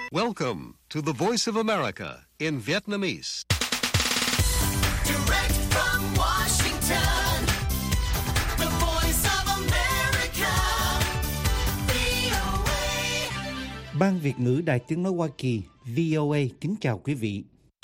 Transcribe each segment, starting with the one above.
Welcome to the Voice of America in Vietnamese. Direct from Washington, the Voice of America, VOA. Ban Việt ngữ Đài Tiếng nói Hoa Kỳ VOA kính chào quý vị.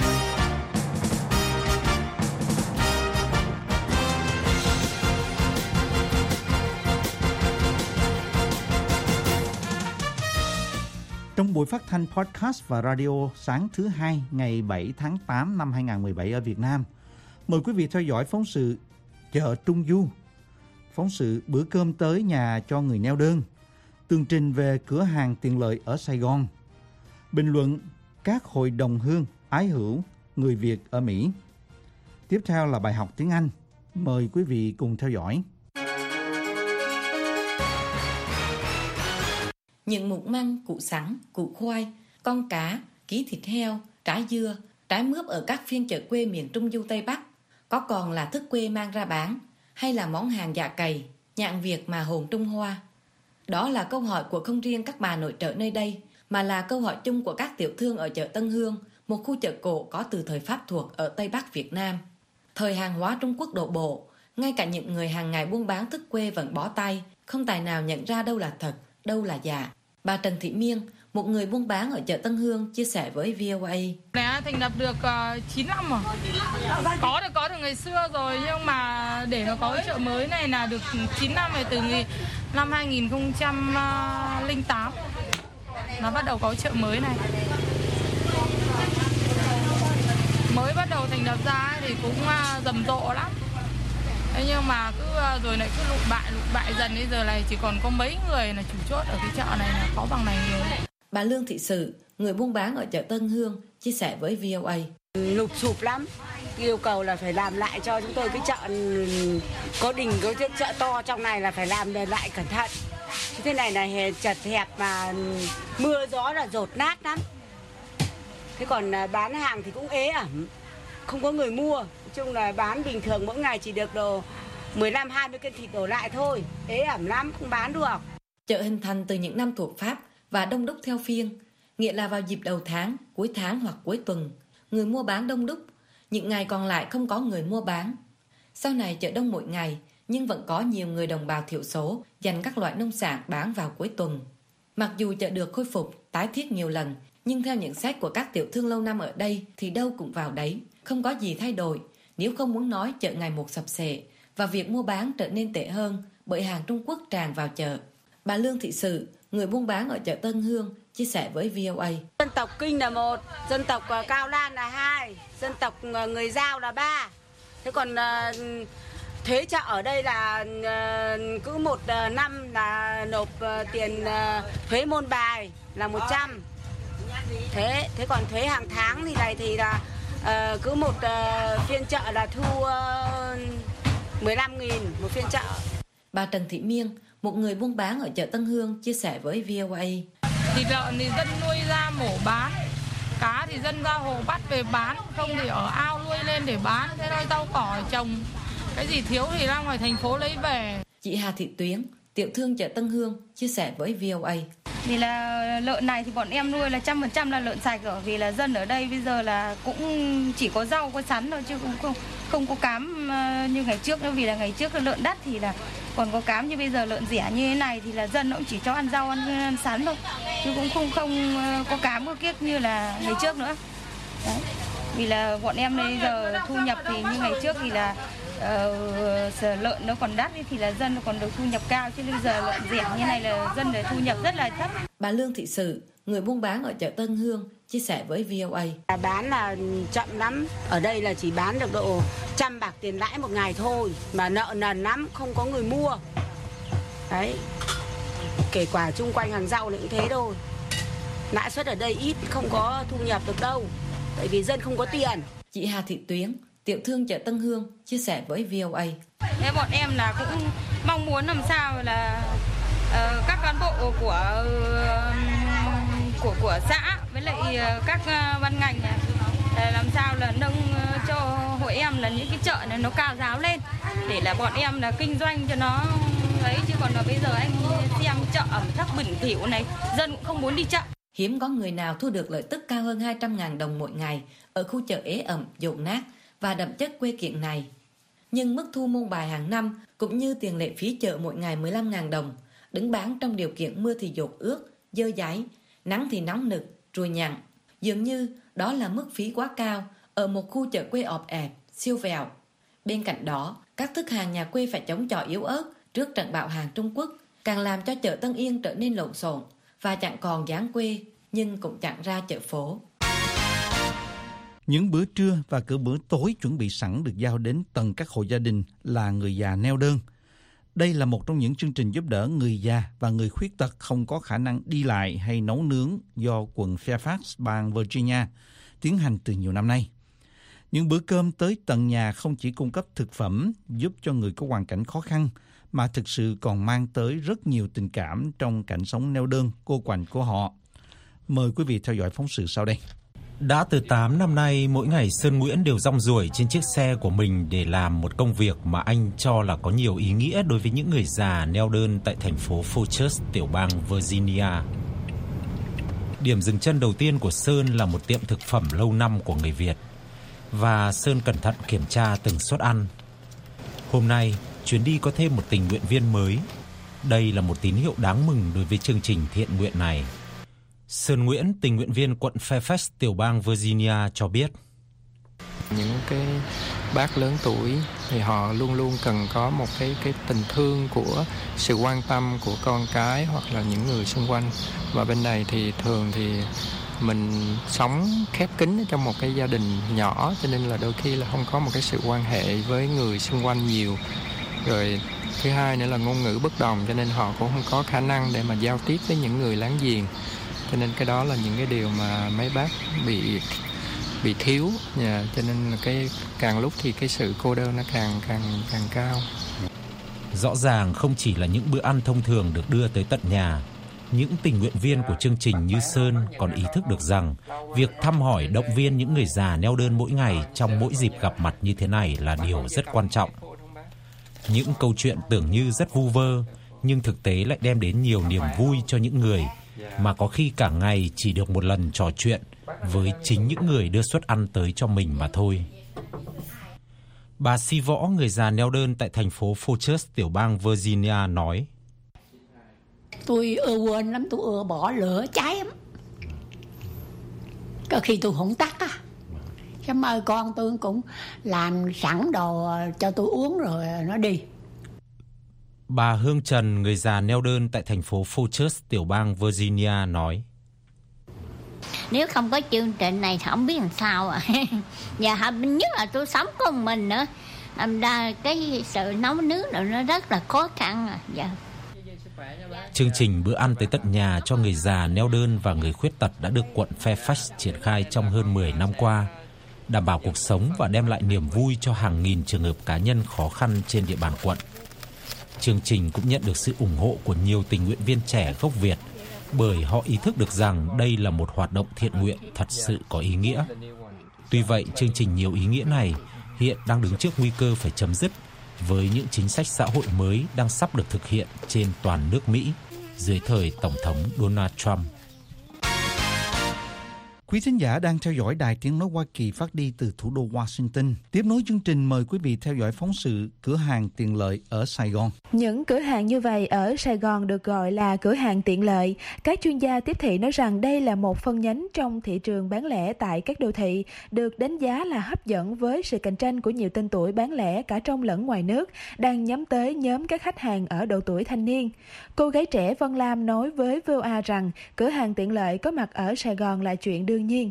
Trong buổi phát thanh podcast và radio sáng thứ Hai ngày 7 tháng 8 năm 2017 ở Việt Nam, mời quý vị theo dõi phóng sự Chợ Trung Du, phóng sự bữa cơm tới nhà cho người neo đơn, tường trình về cửa hàng tiện lợi ở Sài Gòn, bình luận các hội đồng hương ái hữu người Việt ở Mỹ. Tiếp theo là bài học tiếng Anh. Mời quý vị cùng theo dõi. Những mục măng, củ sắn, củ khoai, con cá, ký thịt heo, trái dưa, trái mướp ở các phiên chợ quê miền Trung Du Tây Bắc có còn là thức quê mang ra bán hay là món hàng dạ cày, nhạn Việt mà hồn Trung Hoa? Đó là câu hỏi của không riêng các bà nội trợ nơi đây, mà là câu hỏi chung của các tiểu thương ở chợ Tân Hương, một khu chợ cổ có từ thời Pháp thuộc ở Tây Bắc Việt Nam. Thời hàng hóa Trung Quốc đổ bộ, ngay cả những người hàng ngày buôn bán thức quê vẫn bó tay, không tài nào nhận ra đâu là thật, đâu là giả. Bà Trần Thị Miên, một người buôn bán ở chợ Tân Hương, chia sẻ với VOA. Này thành lập được 9 năm rồi. Có từ ngày xưa rồi, nhưng mà để mà có cái chợ mới này là được 9 năm rồi, từ năm 2008 nó bắt đầu có chợ mới này. Mới bắt đầu thành lập ra thì cũng rầm rộ lắm. Thế nhưng mà rồi lại cứ lụi bại dần, bây giờ này chỉ còn có mấy người là chủ chốt ở cái chợ này là có bằng này nhiều. Bà Lương Thị Sự, người buôn bán ở chợ Tân Hương, chia sẻ với VOA. Lụp xụp lắm, yêu cầu là phải làm lại cho chúng tôi cái chợ có đình, có chợ to trong này là phải làm lại cẩn thận. Thế này là chật hẹp mà mưa gió là dột nát lắm. Thế còn bán hàng thì cũng ế ẩm, không có người mua. Nói chung là bán bình thường mỗi ngày chỉ được đồ 15-20 cân thịt đổ lại thôi, ế ẩm lắm, không bán được. Chợ hình thành từ những năm thuộc Pháp và đông đúc theo phiên, nghĩa là vào dịp đầu tháng, cuối tháng hoặc cuối tuần, người mua bán đông đúc, những ngày còn lại không có người mua bán. Sau này chợ đông mỗi ngày, nhưng vẫn có nhiều người đồng bào thiểu số dành các loại nông sản bán vào cuối tuần. Mặc dù chợ được khôi phục, tái thiết nhiều lần, nhưng theo nhận xét của các tiểu thương lâu năm ở đây thì đâu cũng vào đấy, không có gì thay đổi, nếu không muốn nói chợ ngày một sập xệ và việc mua bán trở nên tệ hơn bởi hàng Trung Quốc tràn vào chợ. Bà Lương Thị Sự, người buôn bán ở chợ Tân Hương, chia sẻ với VOA. Dân tộc Kinh là 1, dân tộc Cao Lan là 2, dân tộc người Dao là 3. Thế còn thuế chợ ở đây là cứ một năm là nộp tiền thuế môn bài là 100. Thế còn thuế hàng tháng thì này thì là cứ một phiên chợ là thu 15.000 một phiên chợ. Bà Trần Thị Miên, một người buôn bán ở chợ Tân Hương, chia sẻ với VOA. Thịt lợn thì dân nuôi ra mổ bán, cá thì dân ra hồ bắt về bán, không thì ở ao nuôi lên để bán. Thế thôi, rau cỏ trồng, cái gì thiếu thì ra ngoài thành phố lấy về. Chị Hà Thị Tuyến, tiểu thương chợ Tân Hương, chia sẻ với VOA. Vì là lợn này thì bọn em nuôi là 100% là lợn sạch rồi. Vì là dân ở đây bây giờ là cũng chỉ có rau, có sắn thôi, chứ không có cám như ngày trước nữa. Vì là ngày trước lợn đắt thì là còn có cám, như bây giờ lợn rẻ như thế này thì là dân cũng chỉ cho ăn rau, ăn sắn thôi, chứ cũng không có cám có kiếc như là ngày trước nữa. Đấy. Vì là bọn em bây giờ thu nhập thì như ngày trước thì là lợn nó còn đắt thì là dân nó còn được thu nhập cao, chứ bây giờ lợn rẻ như này là dân để thu nhập rất là thấp. Bà Lương Thị Sự, người buôn bán ở chợ Tân Hương, chia sẻ với VOA. Bán là chậm lắm, ở đây là chỉ bán được độ 100 bạc tiền lãi một ngày thôi, mà nợ nần lắm, không có người mua. Đấy, kể quả chung quanh hàng rau cũng thế thôi. Lãi suất ở đây ít, không có thu nhập được đâu, tại vì dân không có tiền. Chị Hà Thị Tuyến, tiểu thương chợ Tân Hương, chia sẻ với VOA. Thế bọn em là cũng mong muốn làm sao là các cán bộ của xã với lại các ban ngành này, làm sao là nâng cho hội em là những cái chợ này nó cao ráo lên để là bọn em là kinh doanh cho nó ấy, chứ còn là bây giờ anh xem chợ ẩm thấp bẩn thỉu này, dân cũng không muốn đi chợ. Hiếm có người nào thu được lợi tức cao hơn 200.000 đồng mỗi ngày ở khu chợ ế ẩm, dột nát và đậm chất quê kiểng này. Nhưng mức thu môn bài hàng năm cũng như tiền lệ phí chợ mỗi ngày 15.000 đồng, đứng bán trong điều kiện mưa thì dột ướt, dơ dáy, nắng thì nóng nực, ruồi nhặn. Dường như đó là mức phí quá cao ở một khu chợ quê ọp ẹp, siêu vẹo. Bên cạnh đó, các thức hàng nhà quê phải chống chọi yếu ớt trước trận bạo hàng Trung Quốc, càng làm cho chợ Tân Yên trở nên lộn xộn và chẳng còn dáng quê nhưng cũng chẳng ra chợ phố. Những bữa trưa và cả bữa tối chuẩn bị sẵn được giao đến tận các hộ gia đình là người già neo đơn. Đây là một trong những chương trình giúp đỡ người già và người khuyết tật không có khả năng đi lại hay nấu nướng do quận Fairfax, bang Virginia tiến hành từ nhiều năm nay. Những bữa cơm tới tận nhà không chỉ cung cấp thực phẩm giúp cho người có hoàn cảnh khó khăn, mà thực sự còn mang tới rất nhiều tình cảm trong cảnh sống neo đơn, cô quạnh của họ. Mời quý vị theo dõi phóng sự sau đây. Đã từ 8 năm nay, mỗi ngày Sơn Nguyễn đều rong ruổi trên chiếc xe của mình để làm một công việc mà anh cho là có nhiều ý nghĩa đối với những người già neo đơn tại thành phố Fort, tiểu bang Virginia. Điểm dừng chân đầu tiên của Sơn là một tiệm thực phẩm lâu năm của người Việt. Và Sơn cẩn thận kiểm tra từng suất ăn. Hôm nay, chuyến đi có thêm một tình nguyện viên mới. Đây là một tín hiệu đáng mừng đối với chương trình thiện nguyện này. Sơn Nguyễn, tình nguyện viên quận Fairfax, tiểu bang Virginia cho biết. Những cái bác lớn tuổi thì họ luôn luôn cần có một cái tình thương của sự quan tâm của con cái hoặc là những người xung quanh. Và bên này thì thường thì mình sống khép kín trong một cái gia đình nhỏ, cho nên là đôi khi là không có một cái sự quan hệ với người xung quanh nhiều. Rồi thứ hai nữa là ngôn ngữ bất đồng, cho nên họ cũng không có khả năng để mà giao tiếp với những người láng giềng. Cho nên cái đó là những cái điều mà mấy bác bị thiếu, cho nên cái càng lúc thì cái sự cô đơn nó càng cao. Rõ ràng không chỉ là những bữa ăn thông thường được đưa tới tận nhà, những tình nguyện viên của chương trình như Sơn còn ý thức được rằng việc thăm hỏi động viên những người già neo đơn mỗi ngày trong mỗi dịp gặp mặt như thế này là điều rất quan trọng. Những câu chuyện tưởng như rất vu vơ nhưng thực tế lại đem đến nhiều niềm vui cho những người mà có khi cả ngày chỉ được một lần trò chuyện với chính những người đưa suất ăn tới cho mình mà thôi. Bà Si Võ, người già neo đơn tại thành phố Fort, tiểu bang Virginia nói. Tôi ưa quên lắm, tôi ưa bỏ lửa cháy lắm. Có khi tôi không tắt á. Cái ơi con tôi cũng làm sẵn đồ cho tôi uống rồi nó đi. Bà Hương Trần, người già neo đơn tại thành phố Fort, tiểu bang Virginia nói. Nếu không có chương trình này thì không biết làm sao à. Và nhất là tôi sống có một mình nữa. Cái sự nấu nướng nó rất là khó khăn à. Dạ. Chương trình bữa ăn tới tận nhà cho người già neo đơn và người khuyết tật đã được quận Fairfax triển khai trong hơn 10 năm qua, đảm bảo cuộc sống và đem lại niềm vui cho hàng nghìn trường hợp cá nhân khó khăn trên địa bàn quận. Chương trình cũng nhận được sự ủng hộ của nhiều tình nguyện viên trẻ gốc Việt, bởi họ ý thức được rằng đây là một hoạt động thiện nguyện thật sự có ý nghĩa. Tuy vậy, chương trình nhiều ý nghĩa này hiện đang đứng trước nguy cơ phải chấm dứt với những chính sách xã hội mới đang sắp được thực hiện trên toàn nước Mỹ dưới thời Tổng thống Donald Trump. Quý thính giả đang theo dõi Đài Tiếng Nói Hoa Kỳ phát đi từ thủ đô Washington. Tiếp nối chương trình, mời quý vị theo dõi phóng sự cửa hàng tiện lợi ở Sài Gòn. Những cửa hàng như vậy ở Sài Gòn được gọi là cửa hàng tiện lợi. Các chuyên gia tiếp thị nói rằng đây là một phân nhánh trong thị trường bán lẻ tại các đô thị, được đánh giá là hấp dẫn với sự cạnh tranh của nhiều tên tuổi bán lẻ cả trong lẫn ngoài nước, đang nhắm tới nhóm các khách hàng ở độ tuổi thanh niên. Cô gái trẻ Vân Lam nói với VOA rằng cửa hàng tiện lợi có mặt ở Sài Gòn là chuyện đương nhiên.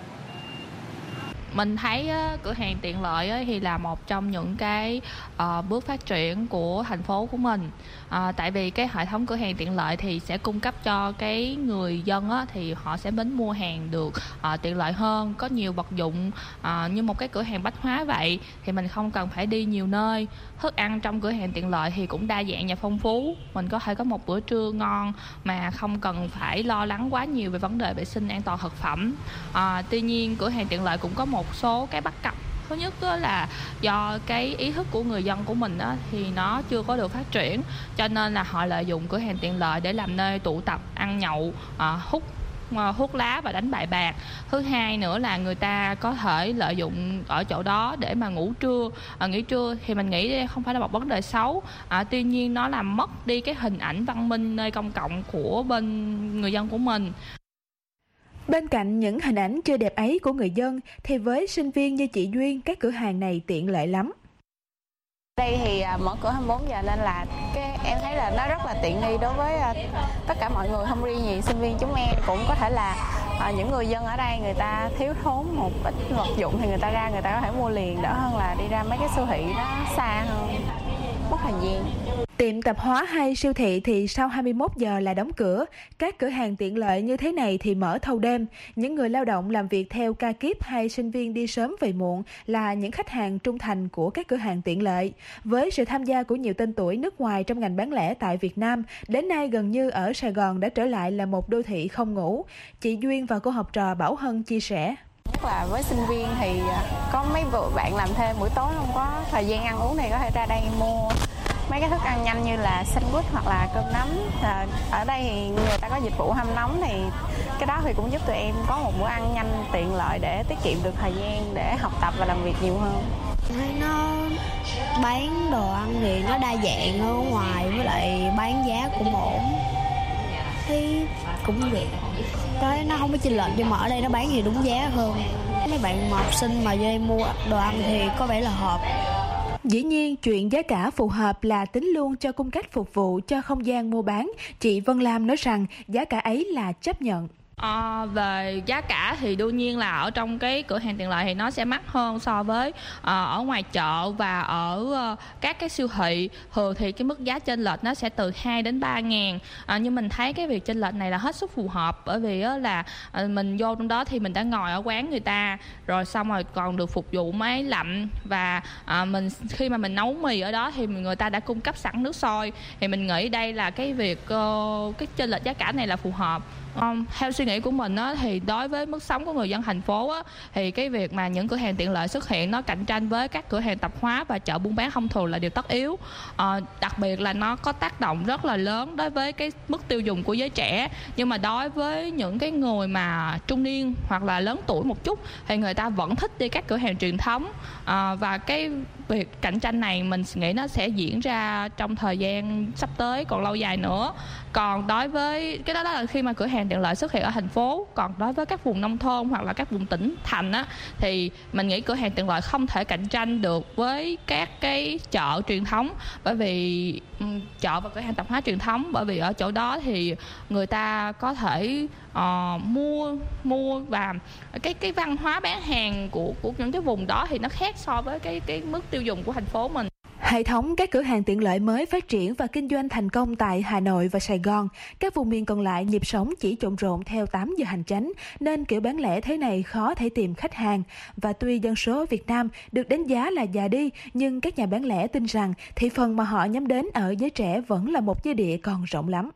Mình thấy cửa hàng tiện lợi thì là một trong những cái bước phát triển của thành phố của mình. Tại vì cái hệ thống cửa hàng tiện lợi thì sẽ cung cấp cho cái người dân thì họ sẽ đến mua hàng được tiện lợi hơn, có nhiều vật dụng như một cái cửa hàng bách hóa vậy thì mình không cần phải đi nhiều nơi. Thức ăn trong cửa hàng tiện lợi thì cũng đa dạng và phong phú. Mình có thể có một bữa trưa ngon mà không cần phải lo lắng quá nhiều về vấn đề vệ sinh an toàn thực phẩm. Tuy nhiên cửa hàng tiện lợi cũng có một số cái bất cập. Thứ nhất là do cái ý thức của người dân của mình thì nó chưa có được phát triển, cho nên là họ lợi dụng cửa hàng tiện lợi để làm nơi tụ tập, ăn nhậu, hút hút lá và đánh bài bạc. Thứ hai nữa là người ta có thể lợi dụng ở chỗ đó để mà ngủ trưa. Nghỉ trưa thì mình nghĩ không phải là một vấn đề xấu, tuy nhiên nó làm mất đi cái hình ảnh văn minh nơi công cộng của bên người dân của mình. Bên cạnh những hình ảnh chưa đẹp ấy của người dân thì với sinh viên như chị Duyên, các cửa hàng này tiện lợi lắm. Đây thì mở cửa 24 giờ nên là em thấy là nó rất là tiện nghi đối với tất cả mọi người, không riêng gì sinh viên chúng em, cũng có thể là những người dân ở đây người ta thiếu thốn một ít vật dụng thì người ta ra người ta có thể mua liền, đỡ hơn là đi ra mấy cái siêu thị nó xa hơn, mất thời gian. Tiệm tạp hóa hay siêu thị thì sau 21 giờ là đóng cửa. Các cửa hàng tiện lợi như thế này thì mở thâu đêm. Những người lao động làm việc theo ca kíp hay sinh viên đi sớm về muộn là những khách hàng trung thành của các cửa hàng tiện lợi. Với sự tham gia của nhiều tên tuổi nước ngoài trong ngành bán lẻ tại Việt Nam, đến nay gần như ở Sài Gòn đã trở lại là một đô thị không ngủ. Chị Duyên và cô học trò Bảo Hân chia sẻ. Nhất là với sinh viên thì có mấy bạn làm thêm buổi tối không có thời gian ăn uống thì có thể ra đây mua mấy cái thức ăn nhanh như là sandwich hoặc là cơm nắm. Ở đây thì người ta có dịch vụ hâm nóng thì cái đó thì cũng giúp tụi em có một bữa ăn nhanh tiện lợi để tiết kiệm được thời gian để học tập và làm việc nhiều hơn. Nó bán đồ ăn thì nó đa dạng ở ngoài, với lại bán giá cũng ổn, thì cũng được. Cái nó không có chênh lệch, nhưng mà ở đây nó bán thì đúng giá hơn. Mấy bạn học sinh mà vô đây mua đồ ăn thì có vẻ là hợp. Dĩ nhiên, chuyện giá cả phù hợp là tính luôn cho cung cách phục vụ cho không gian mua bán. Chị Vân Lam nói rằng giá cả ấy là chấp nhận. Về giá cả thì đương nhiên là ở trong cái cửa hàng tiện lợi thì nó sẽ mắc hơn so với ở ngoài chợ và ở các cái siêu thị. Thường thì cái mức giá chênh lệch nó sẽ từ 2 đến 3 ngàn. Nhưng mình thấy cái việc chênh lệch này là hết sức phù hợp, bởi vì là mình vô trong đó thì mình đã ngồi ở quán người ta rồi, xong rồi còn được phục vụ máy lạnh, và mình khi mà mình nấu mì ở đó thì người ta đã cung cấp sẵn nước sôi, thì mình nghĩ đây là cái việc cái chênh lệch giá cả này là phù hợp. Theo suy nghĩ của mình á, thì đối với mức sống của người dân thành phố á, thì cái việc mà những cửa hàng tiện lợi xuất hiện nó cạnh tranh với các cửa hàng tạp hóa và chợ buôn bán thông thường là điều tất yếu. Đặc biệt là nó có tác động rất là lớn đối với cái mức tiêu dùng của giới trẻ, nhưng mà đối với những cái người mà trung niên hoặc là lớn tuổi một chút thì người ta vẫn thích đi các cửa hàng truyền thống. Và cái việc cạnh tranh này mình nghĩ nó sẽ diễn ra trong thời gian sắp tới còn lâu dài nữa. Còn đối với cái đó là khi mà cửa hàng tiện lợi xuất hiện ở thành phố, còn đối với các vùng nông thôn hoặc là các vùng tỉnh thành á, thì mình nghĩ cửa hàng tiện lợi không thể cạnh tranh được với các cái chợ truyền thống, bởi vì chợ và cửa hàng tạp hóa truyền thống, bởi vì ở chỗ đó thì người ta có thể mua và cái văn hóa bán hàng của những cái vùng đó thì nó khác so với cái mức tiêu dùng của thành phố mình. Hệ thống các cửa hàng tiện lợi mới phát triển và kinh doanh thành công tại Hà Nội và Sài Gòn. Các vùng miền còn lại nhịp sống chỉ trộn rộn theo 8 giờ hành chánh, nên kiểu bán lẻ thế này khó thể tìm khách hàng. Và tuy dân số Việt Nam được đánh giá là già đi, nhưng các nhà bán lẻ tin rằng thị phần mà họ nhắm đến ở giới trẻ vẫn là một dư địa còn rộng lắm.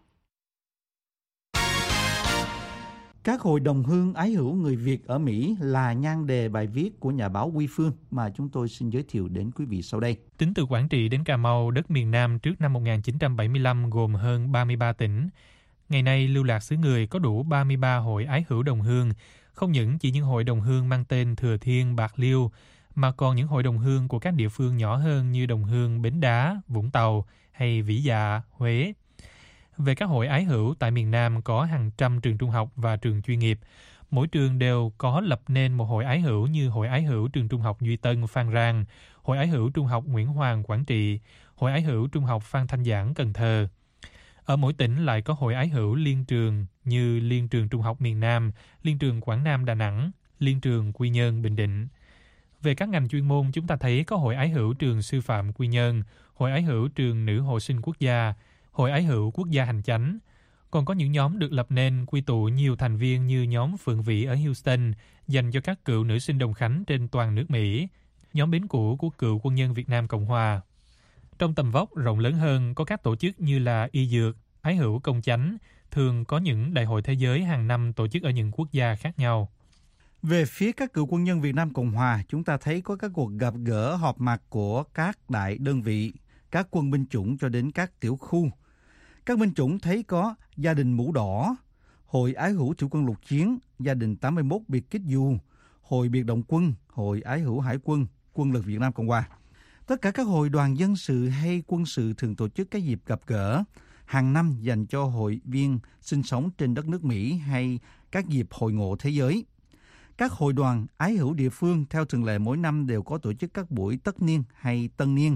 Các hội đồng hương ái hữu người Việt ở Mỹ là nhan đề bài viết của nhà báo Huy Phương mà chúng tôi xin giới thiệu đến quý vị sau đây. Tính từ Quảng Trị đến Cà Mau, đất miền Nam trước năm 1975 gồm hơn 33 tỉnh. Ngày nay, lưu lạc xứ người có đủ 33 hội ái hữu đồng hương, không những chỉ những hội đồng hương mang tên Thừa Thiên, Bạc Liêu, mà còn những hội đồng hương của các địa phương nhỏ hơn như đồng hương Bến Đá, Vũng Tàu hay Vĩ Dạ, Huế. Về các hội ái hữu, tại miền Nam có hàng trăm trường trung học và trường chuyên nghiệp. Mỗi trường đều có lập nên một hội ái hữu như Hội ái hữu trường trung học Duy Tân, Phan Rang, Hội ái hữu trung học Nguyễn Hoàng, Quảng Trị, Hội ái hữu trung học Phan Thanh Giảng, Cần Thơ. Ở mỗi tỉnh lại có hội ái hữu liên trường như Liên trường Trung học miền Nam, Liên trường Quảng Nam, Đà Nẵng, Liên trường Quy Nhơn, Bình Định. Về các ngành chuyên môn, chúng ta thấy có Hội ái hữu trường Sư phạm Quy Nhơn, Hội ái hữu trường Nữ hộ sinh quốc gia, Hội ái hữu quốc gia hành chánh. Còn có những nhóm được lập nên quy tụ nhiều thành viên như nhóm Phượng Vĩ ở Houston, dành cho các cựu nữ sinh Đồng Khánh trên toàn nước Mỹ, nhóm Bến Cũ của cựu quân nhân Việt Nam Cộng Hòa. Trong tầm vóc rộng lớn hơn, có các tổ chức như là Y Dược, Ái hữu Công Chánh, thường có những đại hội thế giới hàng năm tổ chức ở những quốc gia khác nhau. Về phía các cựu quân nhân Việt Nam Cộng Hòa, chúng ta thấy có các cuộc gặp gỡ họp mặt của các đại đơn vị, các quân binh chủng cho đến các tiểu khu. Các binh chủng thấy có gia đình mũ đỏ, Hội Ái hữu Thủy quân lục chiến, Gia đình 81 biệt kích dù, Hội biệt động quân, Hội Ái hữu Hải quân, Quân lực Việt Nam Cộng hòa. Tất cả các hội đoàn dân sự hay quân sự thường tổ chức các dịp gặp gỡ hàng năm dành cho hội viên sinh sống trên đất nước Mỹ hay các dịp hội ngộ thế giới. Các hội đoàn ái hữu địa phương theo thường lệ mỗi năm đều có tổ chức các buổi tất niên hay tân niên.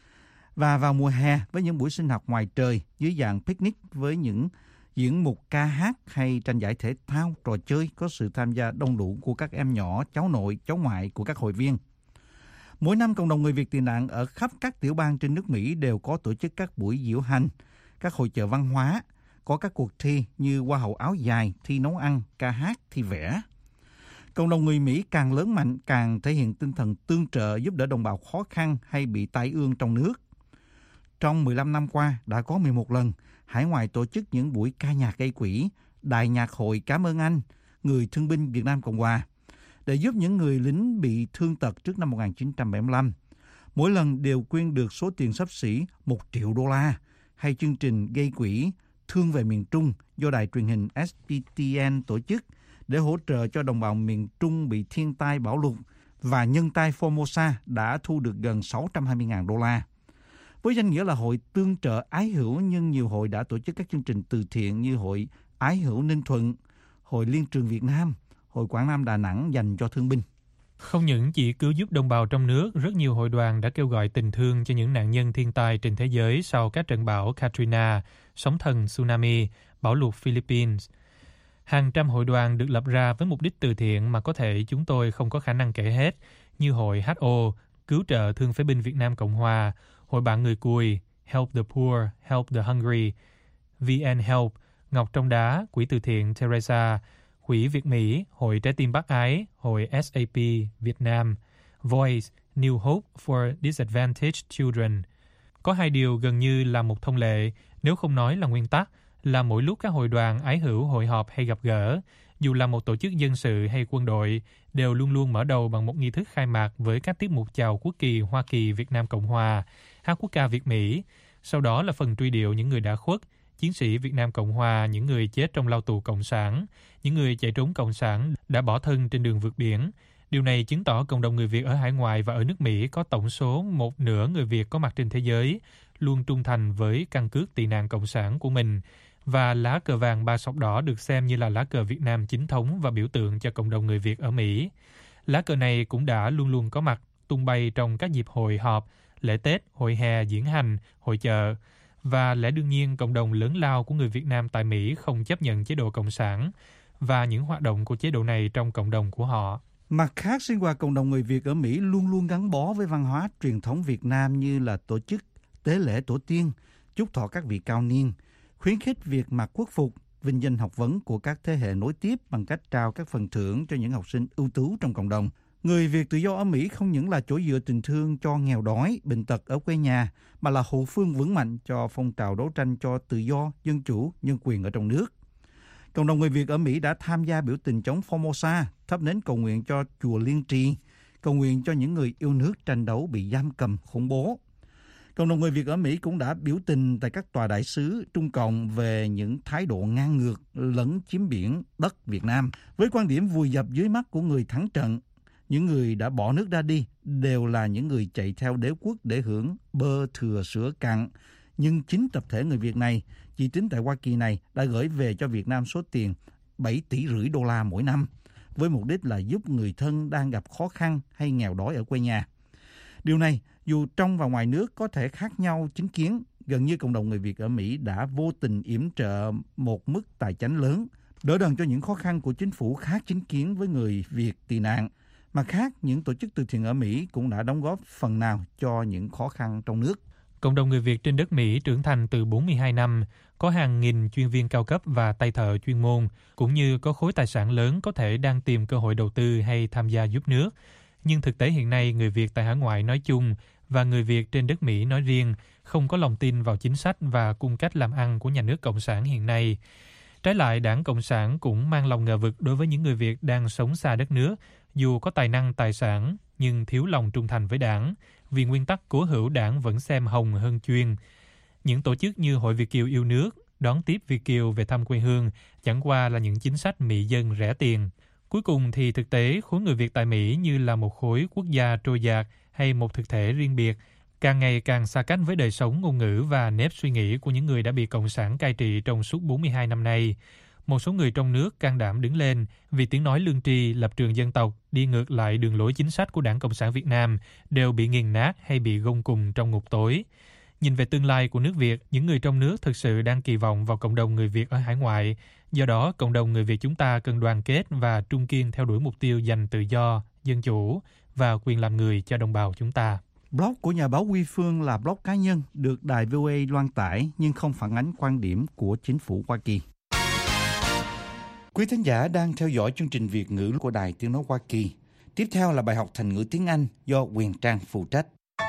Và vào mùa hè với những buổi sinh hoạt ngoài trời dưới dạng picnic với những diễn mục ca hát hay tranh giải thể thao, trò chơi có sự tham gia đông đủ của các em nhỏ, cháu nội, cháu ngoại của các hội viên. Mỗi năm, cộng đồng người Việt tị nạn ở khắp các tiểu bang trên nước Mỹ đều có tổ chức các buổi diễu hành, các hội chợ văn hóa, có các cuộc thi như Hoa hậu áo dài, thi nấu ăn, ca hát, thi vẽ. Cộng đồng người Mỹ càng lớn mạnh, càng thể hiện tinh thần tương trợ giúp đỡ đồng bào khó khăn hay bị tai ương trong nước. Trong 15 năm qua, đã có 11 lần, hải ngoại tổ chức những buổi ca nhạc gây quỹ, đại nhạc hội Cảm ơn anh, người thương binh Việt Nam Cộng hòa, để giúp những người lính bị thương tật trước năm 1975. Mỗi lần đều quyên được số tiền xấp xỉ $1 triệu, hay chương trình gây quỹ Thương về miền Trung do đài truyền hình SPTN tổ chức để hỗ trợ cho đồng bào miền Trung bị thiên tai bão lụt, và nhân tai Formosa đã thu được gần $620,000. Với danh nghĩa là hội tương trợ ái hữu, nhưng nhiều hội đã tổ chức các chương trình từ thiện như Hội Ái hữu Ninh Thuận, Hội Liên trường Việt Nam, Hội Quảng Nam Đà Nẵng dành cho thương binh. Không những chỉ cứu giúp đồng bào trong nước, rất nhiều hội đoàn đã kêu gọi tình thương cho những nạn nhân thiên tai trên thế giới sau các trận bão Katrina, sóng thần tsunami, bão lụt Philippines. Hàng trăm hội đoàn được lập ra với mục đích từ thiện mà có thể chúng tôi không có khả năng kể hết, như Hội HO, Cứu trợ Thương phế binh Việt Nam Cộng hòa, Hội bạn người cùi, Help the Poor, Help the Hungry, VN Help, Ngọc Trong Đá, Quỹ từ thiện Teresa, Quỹ Việt Mỹ, Hội Trái tim Bác Ái, Hội SAP Việt Nam, Voice, New Hope for Disadvantaged Children. Có hai điều gần như là một thông lệ, nếu không nói là nguyên tắc, là mỗi lúc các hội đoàn ái hữu hội họp hay gặp gỡ, dù là một tổ chức dân sự hay quân đội, đều luôn luôn mở đầu bằng một nghi thức khai mạc với các tiết mục chào quốc kỳ Hoa Kỳ Việt Nam Cộng hòa, hát quốc ca Việt Mỹ, sau đó là phần truy điệu những người đã khuất, chiến sĩ Việt Nam Cộng hòa, những người chết trong lao tù Cộng sản, những người chạy trốn Cộng sản đã bỏ thân trên đường vượt biển. Điều này chứng tỏ cộng đồng người Việt ở hải ngoại và ở nước Mỹ có tổng số một nửa người Việt có mặt trên thế giới, luôn trung thành với căn cước tị nạn Cộng sản của mình. Và lá cờ vàng ba sọc đỏ được xem như là lá cờ Việt Nam chính thống và biểu tượng cho cộng đồng người Việt ở Mỹ. Lá cờ này cũng đã luôn luôn có mặt, tung bay trong các dịp hội họp, lễ Tết, hội hè, diễn hành, hội chợ. Và lẽ đương nhiên cộng đồng lớn lao của người Việt Nam tại Mỹ không chấp nhận chế độ Cộng sản và những hoạt động của chế độ này trong cộng đồng của họ. Mặt khác, sinh hoạt cộng đồng người Việt ở Mỹ luôn luôn gắn bó với văn hóa truyền thống Việt Nam như là tổ chức tế lễ tổ tiên, chúc thọ các vị cao niên, khuyến khích việc mặc quốc phục, vinh danh học vấn của các thế hệ nối tiếp bằng cách trao các phần thưởng cho những học sinh ưu tú trong cộng đồng. Người Việt tự do ở Mỹ không những là chỗ dựa tình thương cho nghèo đói, bệnh tật ở quê nhà, mà là hậu phương vững mạnh cho phong trào đấu tranh cho tự do, dân chủ, nhân quyền ở trong nước. Cộng đồng người Việt ở Mỹ đã tham gia biểu tình chống Formosa, thắp nến cầu nguyện cho chùa Liên Trì, cầu nguyện cho những người yêu nước tranh đấu bị giam cầm, khủng bố. Cộng đồng người Việt ở Mỹ cũng đã biểu tình tại các tòa đại sứ Trung Cộng về những thái độ ngang ngược lấn chiếm biển đất Việt Nam. Với quan điểm vùi dập dưới mắt của người thắng trận, những người đã bỏ nước ra đi đều là những người chạy theo đế quốc để hưởng bơ thừa sữa cạn. Nhưng chính tập thể người Việt này, chỉ tính tại Hoa Kỳ này, đã gửi về cho Việt Nam số tiền $7,5 tỷ mỗi năm, với mục đích là giúp người thân đang gặp khó khăn hay nghèo đói ở quê nhà. Điều này, dù trong và ngoài nước có thể khác nhau chính kiến, gần như cộng đồng người Việt ở Mỹ đã vô tình yểm trợ một mức tài chánh lớn, đỡ đần cho những khó khăn của chính phủ khác chính kiến với người Việt tị nạn. Mặt khác, những tổ chức từ thiện ở Mỹ cũng đã đóng góp phần nào cho những khó khăn trong nước. Cộng đồng người Việt trên đất Mỹ trưởng thành từ 42 năm, có hàng nghìn chuyên viên cao cấp và tay thợ chuyên môn, cũng như có khối tài sản lớn có thể đang tìm cơ hội đầu tư hay tham gia giúp nước. Nhưng thực tế hiện nay, người Việt tại hải ngoại nói chung và người Việt trên đất Mỹ nói riêng không có lòng tin vào chính sách và cung cách làm ăn của nhà nước Cộng sản hiện nay. Trái lại, Đảng Cộng sản cũng mang lòng ngờ vực đối với những người Việt đang sống xa đất nước, dù có tài năng tài sản nhưng thiếu lòng trung thành với Đảng, vì nguyên tắc cố hữu Đảng vẫn xem hồng hơn chuyên. Những tổ chức như Hội Việt kiều yêu nước, đón tiếp Việt kiều về thăm quê hương chẳng qua là những chính sách mị dân rẻ tiền. Cuối cùng thì thực tế khối người Việt tại Mỹ như là một khối quốc gia trôi dạt hay một thực thể riêng biệt, càng ngày càng xa cách với đời sống, ngôn ngữ và nếp suy nghĩ của những người đã bị Cộng sản cai trị trong suốt 42 năm nay. Một số người trong nước can đảm đứng lên vì tiếng nói lương tri, lập trường dân tộc, đi ngược lại đường lối chính sách của Đảng Cộng sản Việt Nam đều bị nghiền nát hay bị gông cùng trong ngục tối. Nhìn về tương lai của nước Việt, những người trong nước thực sự đang kỳ vọng vào cộng đồng người Việt ở hải ngoại. Do đó, cộng đồng người Việt chúng ta cần đoàn kết và trung kiên theo đuổi mục tiêu giành tự do, dân chủ và quyền làm người cho đồng bào chúng ta. Blog của nhà báo Huy Phương là blog cá nhân được đài VOA loan tải nhưng không phản ánh quan điểm của chính phủ Hoa Kỳ. Quý thính giả đang theo dõi chương trình Việt ngữ của Đài Tiếng nói Hoa Kỳ. Tiếp theo là bài học thành ngữ tiếng Anh do Quyền Trang phụ trách.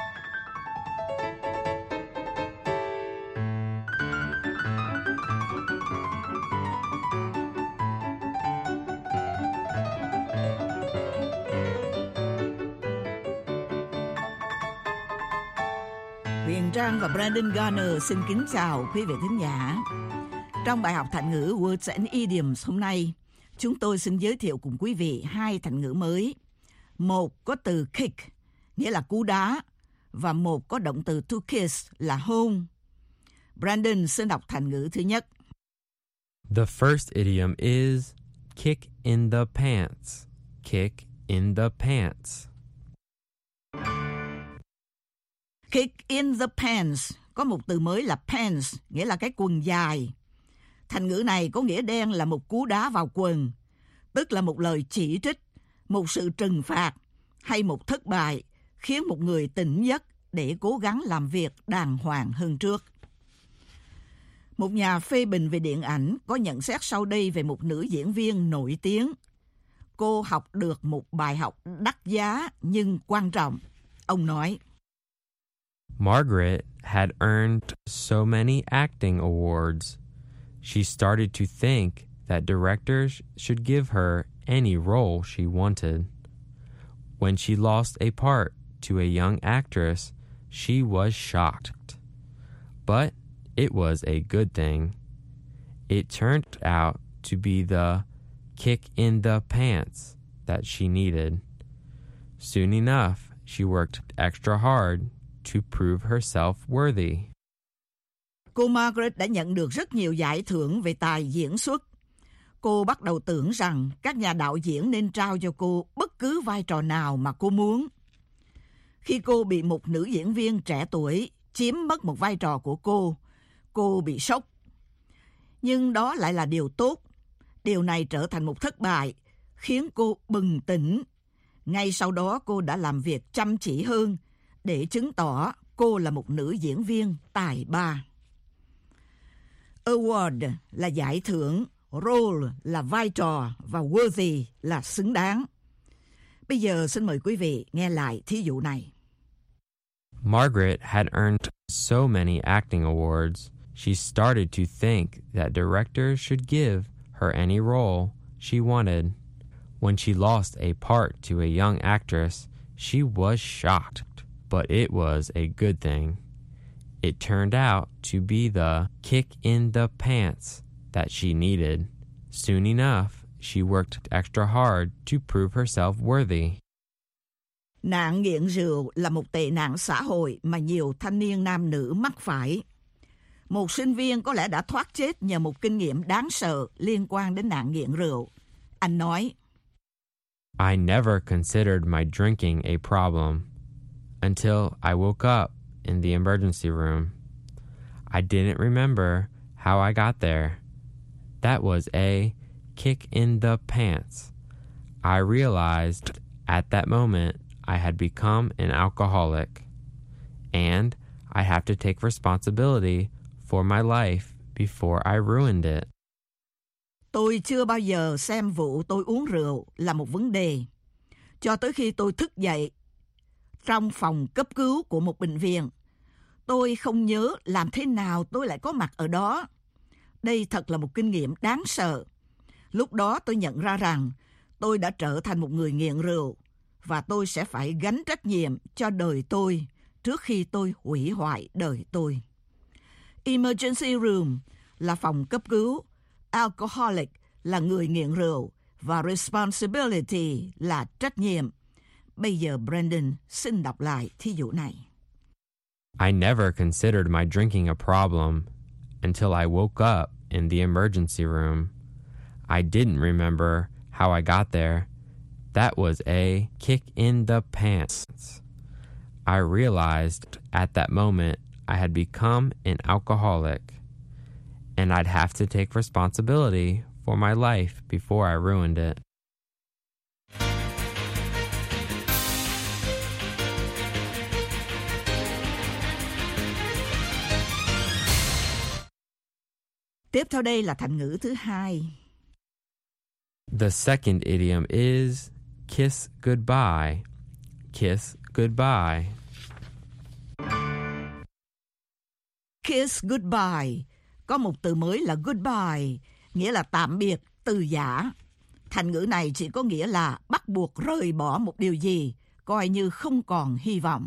Huyền Trang và Brandon Garner xin kính chào quý vị thính giả. Trong bài học thành ngữ Words and Idioms hôm nay, chúng tôi xin giới thiệu cùng quý vị hai thành ngữ mới. Một có từ kick, nghĩa là cú đá, và một có động từ to kiss là hôn. Brandon xin đọc thành ngữ thứ nhất. The first idiom is kick in the pants. Kick in the pants. Kick in the pants có một từ mới là pants, nghĩa là cái quần dài. Thành ngữ này có nghĩa đen là một cú đá vào quần, tức là một lời chỉ trích, một sự trừng phạt hay một thất bại khiến một người tỉnh giấc để cố gắng làm việc đàng hoàng hơn trước. Một nhà phê bình về điện ảnh có nhận xét sau đây về một nữ diễn viên nổi tiếng. Cô học được một bài học đắt giá nhưng quan trọng. Ông nói, Margaret had earned so many acting awards. She started to think that directors should give her any role she wanted. When she lost a part to a young actress, she was shocked. But it was a good thing. It turned out to be the kick in the pants that she needed. Soon enough, she worked extra hard to prove herself worthy. Cô Margaret đã nhận được rất nhiều giải thưởng về tài diễn xuất. Cô bắt đầu tưởng rằng các nhà đạo diễn nên trao cho cô bất cứ vai trò nào mà cô muốn. Khi cô bị một nữ diễn viên trẻ tuổi chiếm mất một vai trò của cô bị sốc. Nhưng đó lại là điều tốt. Điều này trở thành một thất bại, khiến cô bừng tỉnh. Ngay sau đó cô đã làm việc chăm chỉ hơn để chứng tỏ cô là một nữ diễn viên tài ba. Award là giải thưởng, role là vai trò và worthy là xứng đáng. Bây giờ xin mời quý vị nghe lại thí dụ này. Margaret had earned so many acting awards, she started to think that directors should give her any role she wanted. When she lost a part to a young actress, she was shocked, but it was a good thing. It turned out to be the kick in the pants that she needed. Soon enough, she worked extra hard to prove herself worthy. Nạn nghiện rượu là một tệ nạn xã hội mà nhiều thanh niên nam nữ mắc phải. Một sinh viên có lẽ đã thoát chết nhờ một kinh nghiệm đáng sợ liên quan đến nạn nghiện rượu. Anh nói, I never considered my drinking a problem until I woke up in the emergency room. I didn't remember how I got there. That was a kick in the pants. I realized at that moment I had become an alcoholic, and I have to take responsibility for my life before I ruined it. Tôi chưa bao giờ xem vụ tôi uống rượu là một vấn đề. Cho tới khi tôi thức dậy trong phòng cấp cứu của một bệnh viện, tôi không nhớ làm thế nào tôi lại có mặt ở đó. Đây thật là một kinh nghiệm đáng sợ. Lúc đó tôi nhận ra rằng tôi đã trở thành một người nghiện rượu và tôi sẽ phải gánh trách nhiệm cho đời tôi trước khi tôi hủy hoại đời tôi. Emergency room là phòng cấp cứu, alcoholic là người nghiện rượu và responsibility là trách nhiệm. Bây giờ Brandon xin đọc lại thí dụ này. I never considered my drinking a problem until I woke up in the emergency room. I didn't remember how I got there. That was a kick in the pants. I realized at that moment I had become an alcoholic, and I'd have to take responsibility for my life before I ruined it. Tiếp theo đây là thành ngữ thứ hai. The second idiom is kiss goodbye. Kiss goodbye. Kiss goodbye. Có một từ mới là goodbye, nghĩa là tạm biệt, từ giã. Thành ngữ này chỉ có nghĩa là bắt buộc rời bỏ một điều gì, coi như không còn hy vọng.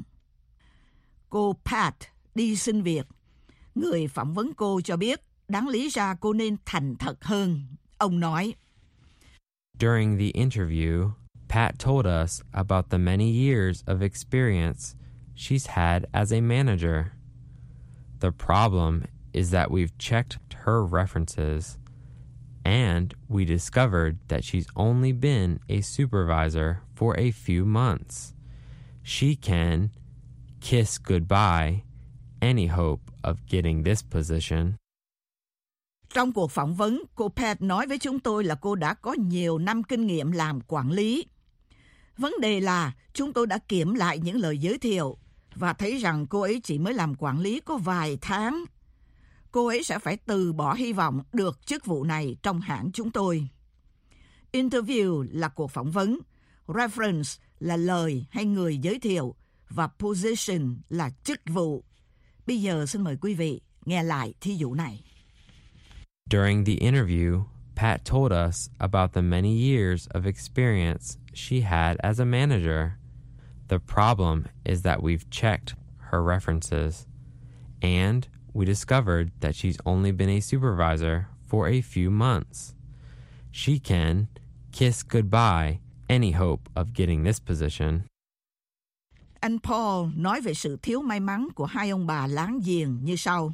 Cô Pat đi xin việc. Người phỏng vấn cô cho biết đáng lý ra cô nên thành thật hơn. Ông nói, During the interview, Pat told us about the many years of experience she's had as a manager. The problem is that we've checked her references, and we discovered that she's only been a supervisor for a few months. She can kiss goodbye any hope of getting this position. Trong cuộc phỏng vấn, cô Pat nói với chúng tôi là cô đã có nhiều năm kinh nghiệm làm quản lý. Vấn đề là chúng tôi đã kiểm lại những lời giới thiệu và thấy rằng cô ấy chỉ mới làm quản lý có vài tháng. Cô ấy sẽ phải từ bỏ hy vọng được chức vụ này trong hãng chúng tôi. Interview là cuộc phỏng vấn, reference là lời hay người giới thiệu và position là chức vụ. Bây giờ xin mời quý vị nghe lại thí dụ này. During the interview, Pat told us about the many years of experience she had as a manager. The problem is that we've checked her references, and we discovered that she's only been a supervisor for a few months. She can kiss goodbye any hope of getting this position. Anh Paul nói về sự thiếu may mắn của hai ông bà láng giềng như sau.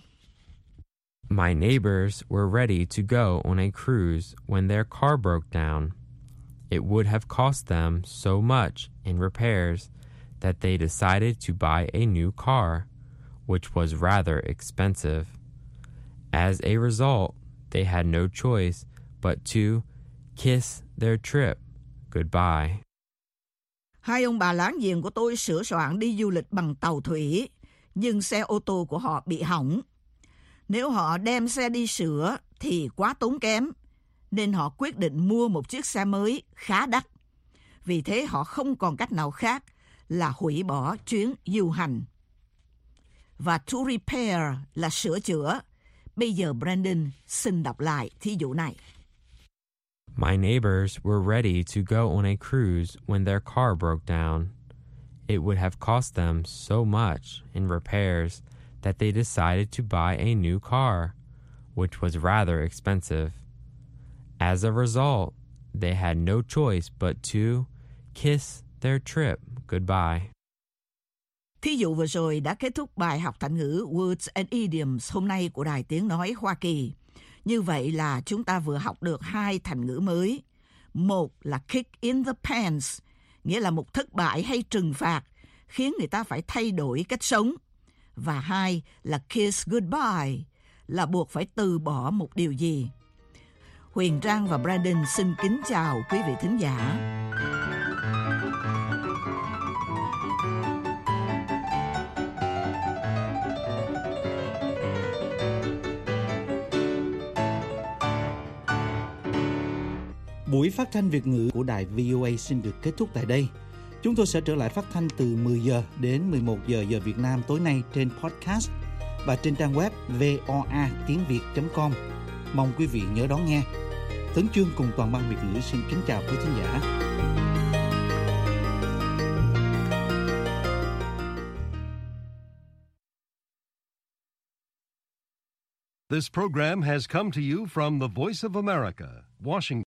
My neighbors were ready to go on a cruise when their car broke down. It would have cost them so much in repairs that they decided to buy a new car, which was rather expensive. As a result, they had no choice but to kiss their trip goodbye. Hai ông bà láng giềng của tôi sửa soạn đi du lịch bằng tàu thủy, nhưng xe ô tô của họ bị hỏng. Nếu họ đem xe đi sửa thì quá tốn kém, nên họ quyết định mua một chiếc xe mới khá đắt. Vì thế họ không còn cách nào khác là hủy bỏ chuyến du hành. Và to repair là sửa chữa. Bây giờ Brandon xin đọc lại thí dụ này. My neighbors were ready to go on a cruise when their car broke down. It would have cost them so much in repairs that they decided to buy a new car, which was rather expensive. As a result, they had no choice but to kiss their trip goodbye. Thí dụ vừa rồi đã kết thúc bài học thành ngữ Words and Idioms hôm nay của Đài Tiếng Nói Hoa Kỳ. Như vậy là chúng ta vừa học được hai thành ngữ mới. Một là kick in the pants, nghĩa là một thất bại hay trừng phạt, khiến người ta phải thay đổi cách sống. Và hai là kiss goodbye, là buộc phải từ bỏ một điều gì. Huyền Trang và Brandon xin kính chào quý vị thính giả. Buổi phát thanh Việt ngữ của đài VOA xin được kết thúc tại đây. Chúng tôi sẽ trở lại phát thanh từ 10 giờ đến 11 giờ giờ Việt Nam tối nay trên podcast và trên trang web voatiengviet.com. Mong quý vị nhớ đón nghe. Tấn Chương cùng toàn ban Việt ngữ xin kính chào quý thính giả. This program has come to you from the Voice of America, Washington.